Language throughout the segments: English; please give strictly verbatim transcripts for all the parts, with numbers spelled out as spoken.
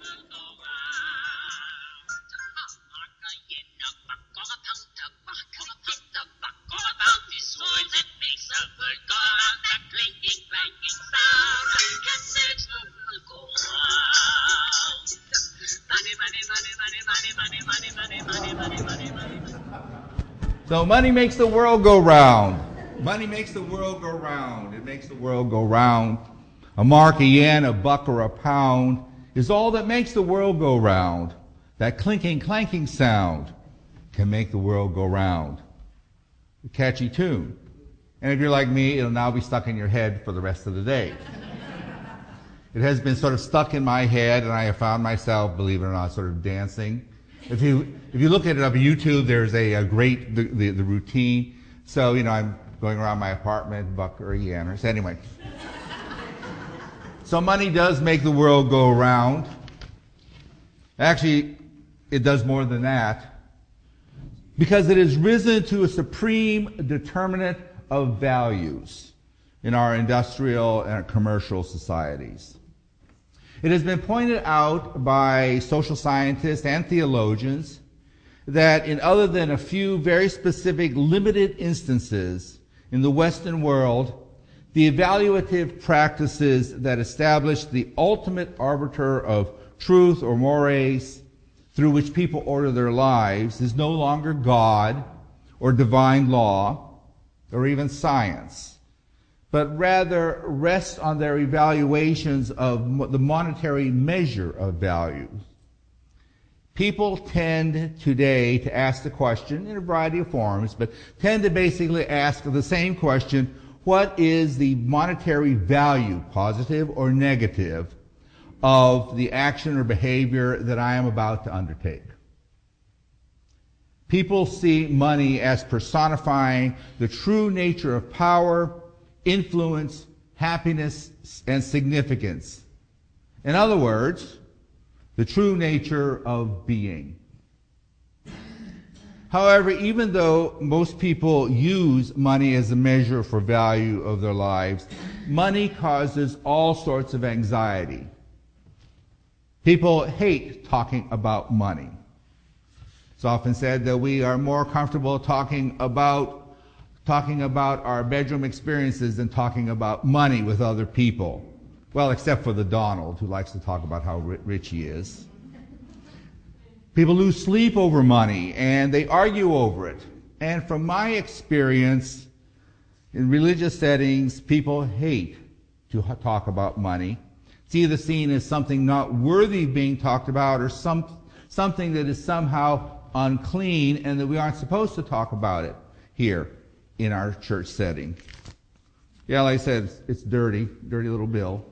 So money makes the world go round. Money makes the world go round. It makes the world go round. A mark, a yen, a buck, or a pound is all that makes the world go round. That clinking, clanking sound can make the world go round. A catchy tune. And if you're like me, it'll now be stuck in your head for the rest of the day. It has been sort of stuck in my head, and I have found myself, believe it or not, sort of dancing. If you if you look at it on YouTube, there's a, a great the, the the routine. So you know, I'm going around my apartment, buck or yen, or so anyway. So money does make the world go round. Actually, it does more than that, because it has risen to a supreme determinant of values in our industrial and commercial societies. It has been pointed out by social scientists and theologians that in other than a few very specific limited instances in the Western world, the evaluative practices that establish the ultimate arbiter of truth or mores through which people order their lives is no longer God or divine law or even science, but rather rests on their evaluations of the monetary measure of value. People tend today to ask the question in a variety of forms, but tend to basically ask the same question: what is the monetary value, positive or negative, of the action or behavior that I am about to undertake? People see money as personifying the true nature of power, influence, happiness, and significance. In other words, the true nature of being. However, even though most people use money as a measure for value of their lives, money causes all sorts of anxiety. People hate talking about money. It's often said that we are more comfortable talking about talking about our bedroom experiences than talking about money with other people. Well, except for the Donald, who likes to talk about how rich he is. People lose sleep over money, and they argue over it. And from my experience, in religious settings, people hate to talk about money. It's either seen as something not worthy of being talked about, or some, something that is somehow unclean, and that we aren't supposed to talk about it here in our church setting. Yeah, like I said, it's, it's dirty, dirty little bill.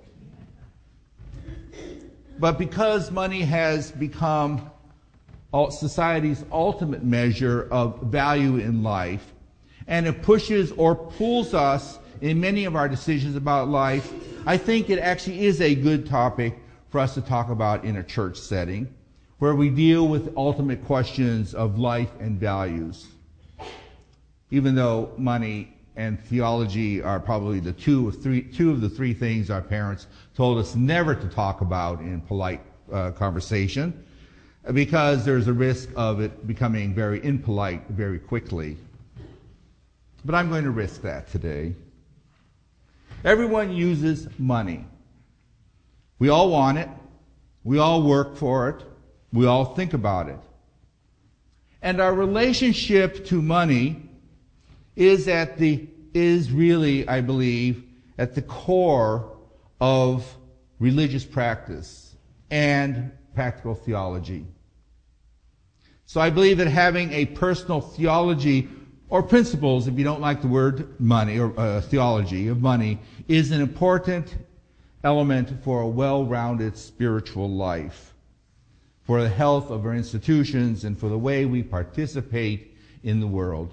But because money has become society's ultimate measure of value in life, and it pushes or pulls us in many of our decisions about life, I think it actually is a good topic for us to talk about in a church setting, where we deal with ultimate questions of life and values. Even though money and theology are probably the two of three, two of the three things our parents told us never to talk about in polite uh, conversation, because there's a risk of it becoming very impolite very quickly. But I'm going to risk that today. Everyone uses money. We all want it. We all work for it. We all think about it. And our relationship to money is at the is really, I believe, at the core of religious practice and practical theology. So I believe that having a personal theology, or principles, if you don't like the word money, or uh, theology of money, is an important element for a well-rounded spiritual life, for the health of our institutions, and for the way we participate in the world.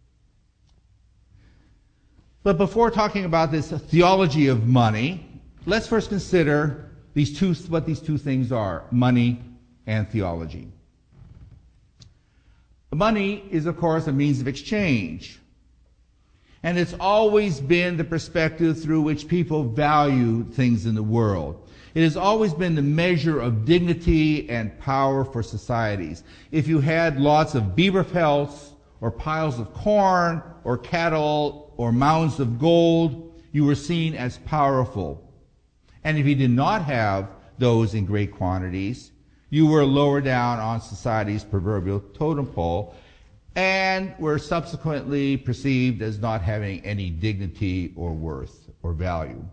But before talking about this theology of money, let's first consider these two, what these two things are, money and theology. Money is, of course, a means of exchange. And it's always been the perspective through which people value things in the world. It has always been the measure of dignity and power for societies. If you had lots of beaver pelts, or piles of corn, or cattle, or mounds of gold, you were seen as powerful. And if you did not have those in great quantities, you were lower down on society's proverbial totem pole, and were subsequently perceived as not having any dignity or worth or value.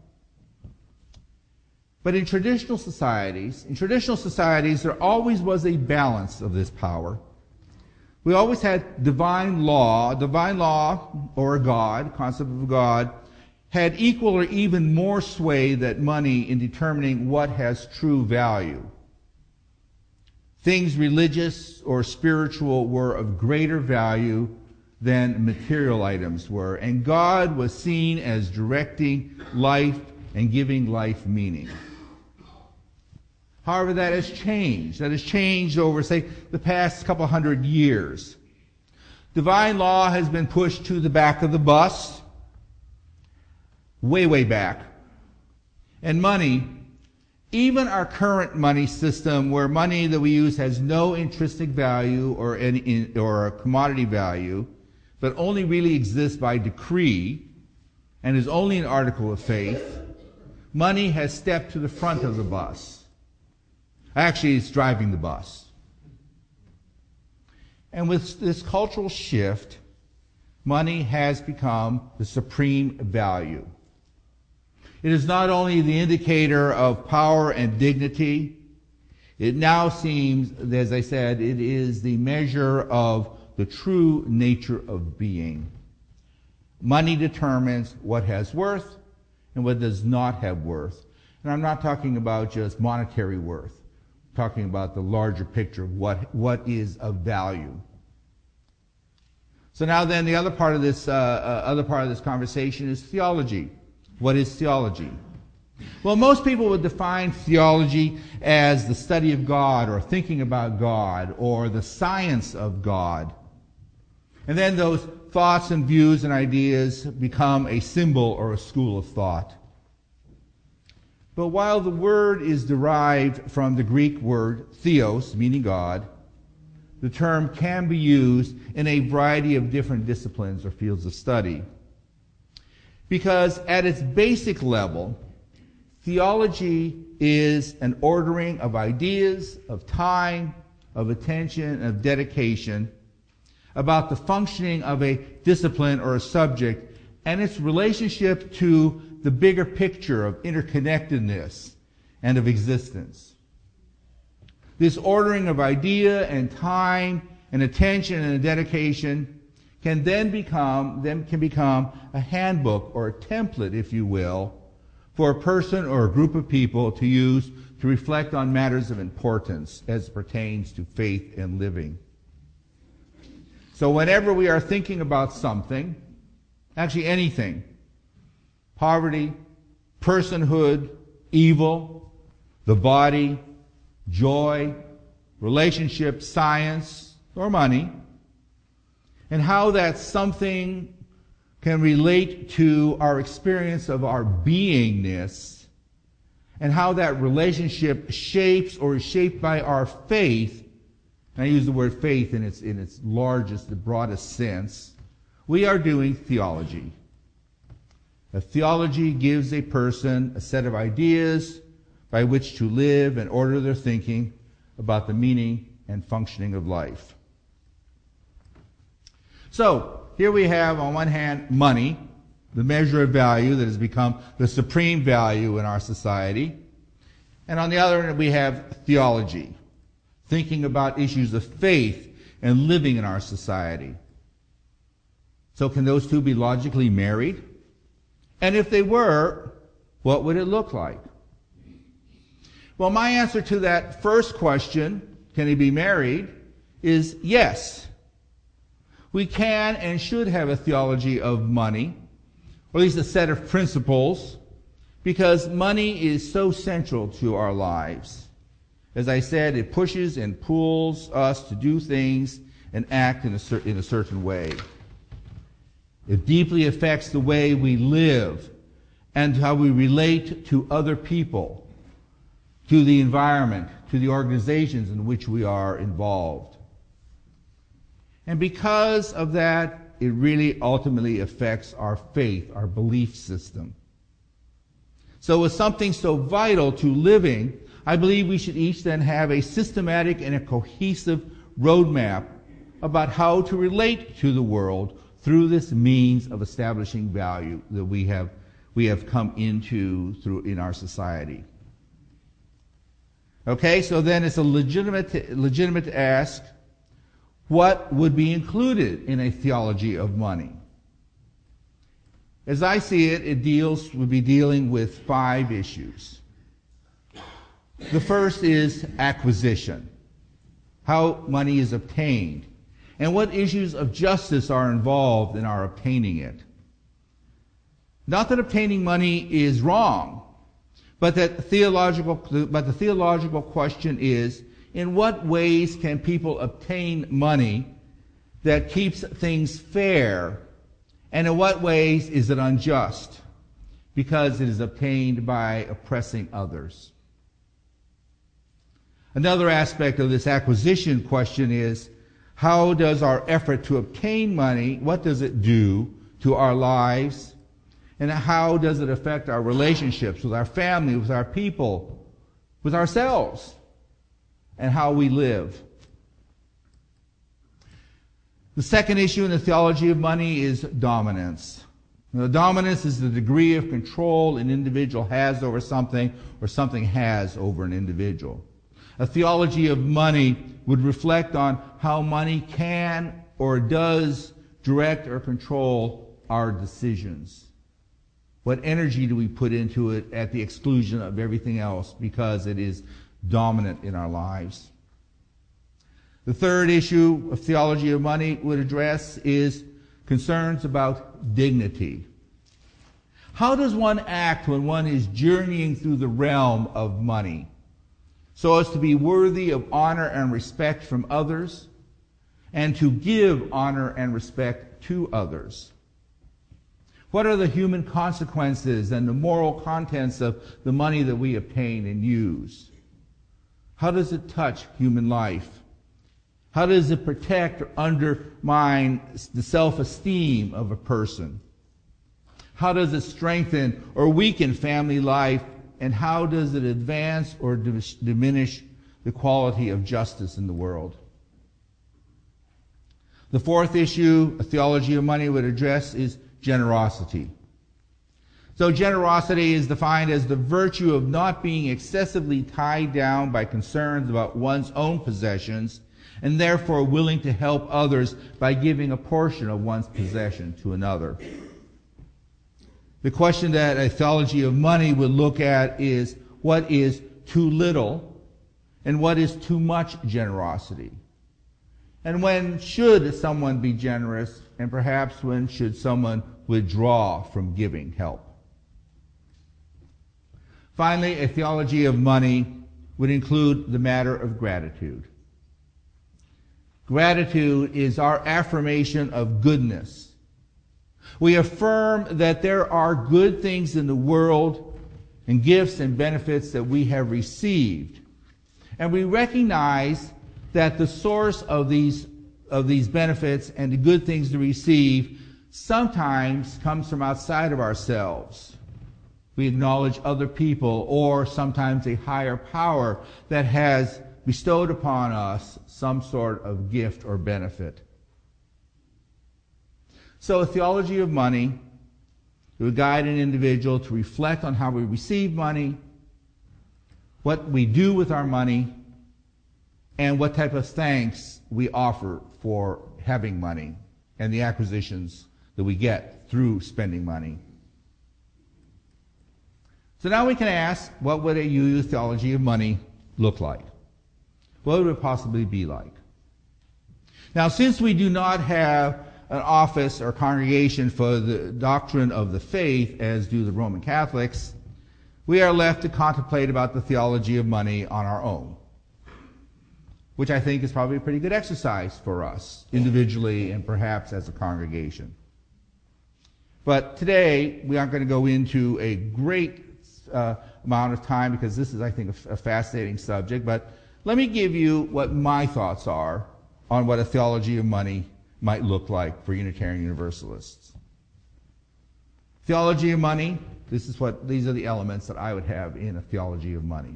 But in traditional societies, in traditional societies, there always was a balance of this power. We always had divine law. Divine law, or a God, concept of God, had equal or even more sway than money in determining what has true value. Things religious or spiritual were of greater value than material items were, and God was seen as directing life and giving life meaning. However, that has changed. That has changed over, say, the past couple hundred years. Divine law has been pushed to the back of the bus, way, way back. And money, even our current money system, where money that we use has no intrinsic value or any, or a commodity value, but only really exists by decree and is only an article of faith, money has stepped to the front of the bus. Actually, it's driving the bus. And with this cultural shift, money has become the supreme value. It is not only the indicator of power and dignity, it now seems, as I said, it is the measure of the true nature of being. Money determines what has worth and what does not have worth. And I'm not talking about just monetary worth. I'm talking about the larger picture of what, what is of value. So now then, the other part of this, uh, uh, other part of this conversation is theology. What is theology? Well, most people would define theology as the study of God, or thinking about God, or the science of God. And then those thoughts and views and ideas become a symbol or a school of thought. But while the word is derived from the Greek word theos, meaning God, the term can be used in a variety of different disciplines or fields of study. Because at its basic level, theology is an ordering of ideas, of time, of attention, of dedication about the functioning of a discipline or a subject and its relationship to the bigger picture of interconnectedness and of existence. This ordering of idea and time and attention and dedication can then become, then can become a handbook or a template, if you will, for a person or a group of people to use to reflect on matters of importance as it pertains to faith and living. So whenever we are thinking about something, actually anything, poverty, personhood, evil, the body, joy, relationship, science, or money, and how that something can relate to our experience of our beingness, and how that relationship shapes or is shaped by our faith, and I use the word faith in its, in its largest, the broadest sense, we are doing theology. A theology gives a person a set of ideas by which to live and order their thinking about the meaning and functioning of life. So, here we have, on one hand, money, the measure of value that has become the supreme value in our society. And on the other hand, we have theology, thinking about issues of faith and living in our society. So can those two be logically married? And if they were, what would it look like? Well, my answer to that first question, can they be married, is yes. We can and should have a theology of money, or at least a set of principles, because money is so central to our lives. As I said, it pushes and pulls us to do things and act in a, cer- in a certain way. It deeply affects the way we live and how we relate to other people. to the environment, to the organizations in which we are involved. And because of that, it really ultimately affects our faith, our belief system. So with something so vital to living, I believe we should each then have a systematic and a cohesive roadmap about how to relate to the world through this means of establishing value that we have we have come into through in our society. Okay, so then it's a legitimate legitimate to ask, what would be included in a theology of money? As I see it, it deals would be dealing with five issues. The first is acquisition, how money is obtained, and what issues of justice are involved in our obtaining it. Not that obtaining money is wrong, but that theological, but the theological question is, in what ways can people obtain money that keeps things fair, and in what ways is it unjust because it is obtained by oppressing others? Another aspect of this acquisition question is, how does our effort to obtain money, what does it do to our lives, and how does it affect our relationships with our family, with our people, with ourselves, and how we live? The second issue in the theology of money is dominance. Now, dominance is the degree of control an individual has over something or something has over an individual. A theology of money would reflect on how money can or does direct or control our decisions. What energy do we put into it at the exclusion of everything else because it is dominant in our lives? The third issue of theology of money would address is concerns about dignity. How does one act when one is journeying through the realm of money so as to be worthy of honor and respect from others and to give honor and respect to others? What are the human consequences and the moral contents of the money that we obtain and use? How does it touch human life? How does it protect or undermine the self-esteem of a person? How does it strengthen or weaken family life? And how does it advance or diminish the quality of justice in the world? The fourth issue a theology of money would address is generosity. So generosity is defined as the virtue of not being excessively tied down by concerns about one's own possessions and therefore willing to help others by giving a portion of one's possession to another. The question that a theology of money would look at is what is too little and what is too much generosity. And when should someone be generous, and perhaps when should someone withdraw from giving help? Finally, a theology of money would include the matter of gratitude. Gratitude is our affirmation of goodness. We affirm that there are good things in the world and gifts and benefits that we have received. And we recognize that the source of these of these benefits and the good things to receive sometimes comes from outside of ourselves. We acknowledge other people or sometimes a higher power that has bestowed upon us some sort of gift or benefit. So a theology of money would guide an individual to reflect on how we receive money, what we do with our money, and what type of thanks we offer for having money and the acquisitions that we get through spending money. So now we can ask, what would a U U theology of money look like? What would it possibly be like? Now, since we do not have an office or congregation for the doctrine of the faith, as do the Roman Catholics, we are left to contemplate about the theology of money on our own, which I think is probably a pretty good exercise for us, individually and perhaps as a congregation. But today, we aren't going to go into a great uh, amount of time because this is, I think, a, a fascinating subject. But let me give you what my thoughts are on what a theology of money might look like for Unitarian Universalists. Theology of money, this is what, these are the elements that I would have in a theology of money.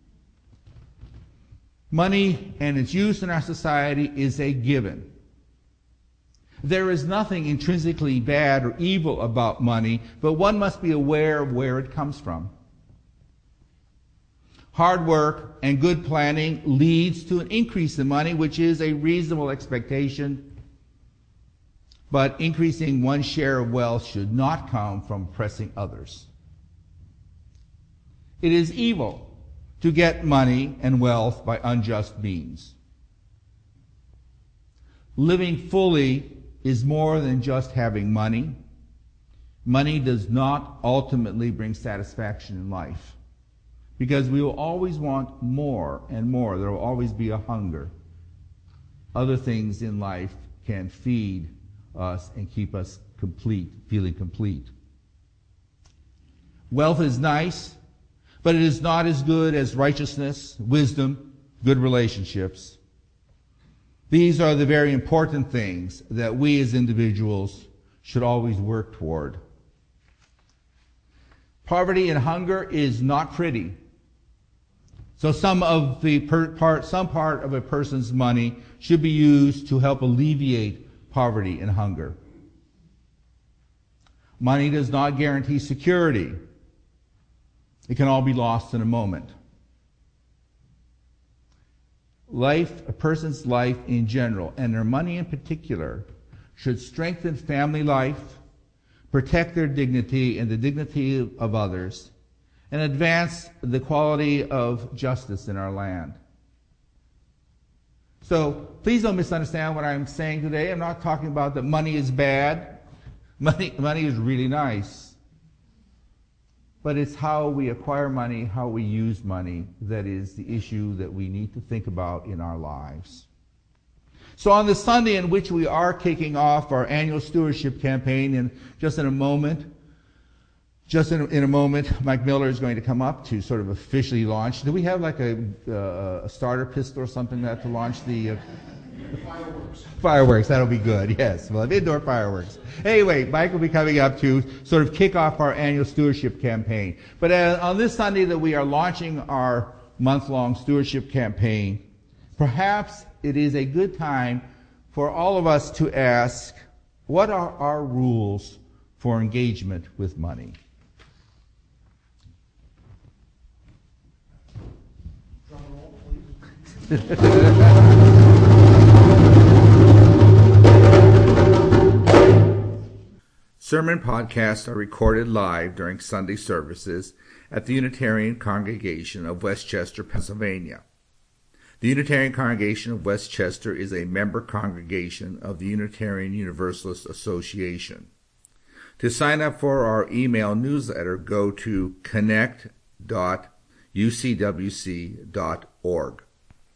Money and its use in our society is a given. There is nothing intrinsically bad or evil about money, but one must be aware of where it comes from. Hard work and good planning leads to an increase in money, which is a reasonable expectation. But increasing one's share of wealth should not come from oppressing others. It is evil to get money and wealth by unjust means. Living fully is more than just having money. Money does not ultimately bring satisfaction in life, because we will always want more and more. There will always be a hunger. Other things in life can feed us and keep us complete, feeling complete. Wealth is nice, but it is not as good as righteousness, wisdom, good relationships. These are the very important things that we as individuals should always work toward. Poverty and hunger is not pretty. So some of the per part, some part of a person's money should be used to help alleviate poverty and hunger. Money does not guarantee security. It can all be lost in a moment. Life, a person's life in general, and their money in particular, should strengthen family life, protect their dignity and the dignity of others, and advance the quality of justice in our land. So please don't misunderstand what I'm saying today. I'm not talking about that money is bad. Money, money is really nice. But it's how we acquire money, how we use money, that is the issue that we need to think about in our lives. So on the Sunday in which we are kicking off our annual stewardship campaign, and just in a moment, just in a, in a moment, Mike Miller is going to come up to sort of officially launch. Do we have like a, uh, a starter pistol or something like that to launch the... Uh, Fireworks. Fireworks, that'll be good, yes. Well, indoor fireworks. Anyway, Mike will be coming up to sort of kick off our annual stewardship campaign. But uh, on this Sunday that we are launching our month-long stewardship campaign, perhaps it is a good time for all of us to ask, what are our rules for engagement with money? Drum roll, please. Sermon podcasts are recorded live during Sunday services at the Unitarian Congregation of Westchester, Pennsylvania. The Unitarian Congregation of Westchester is a member congregation of the Unitarian Universalist Association. To sign up for our email newsletter, go to connect dot u c w c dot org.